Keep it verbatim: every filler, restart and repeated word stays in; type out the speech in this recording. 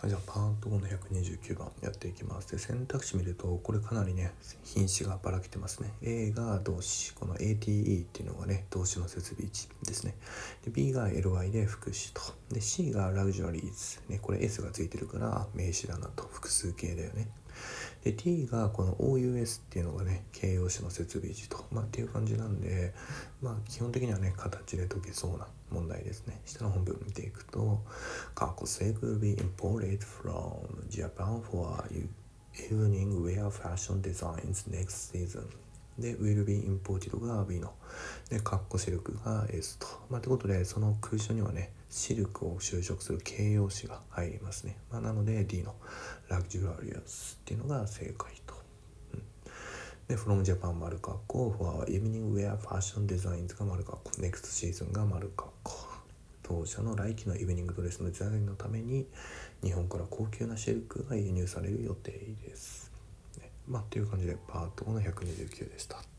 はい、じゃあパートごのひゃくにじゅうきゅうばんやっていきます。で、選択肢見るとこれかなりね品詞がばらけてますね。 A が動詞、この エーティーイー っていうのがね動詞の設備位置ですね。で B が エルワイ で副詞と、で C が luxuries ね、これ S がついてるから名詞だなと、複数形だよね。で T がこの オーユーエス っていうのがね形容詞の設備位置と、まあっていう感じなんで、まあ基本的にはね形で解けそうな問題ですね。下の本文見ていくと、過去形 will be imported from Japan for evening wear fashion designs next season で will be imported が B ので、カッコシルクが S と、まあってことでその空所にはねシルクを修飾する形容詞が入りますね。まあ、なので D の luxurious っていうのが正解と。うん、で from Japan 丸カッコ for evening wear fashion designs が丸カッコ next season が丸カッコ、当社の来季のイブニングドレスのデザインのために日本から高級なシルクが輸入される予定です、ね、まあっていう感じでパートごのひゃくにじゅうきゅうでした。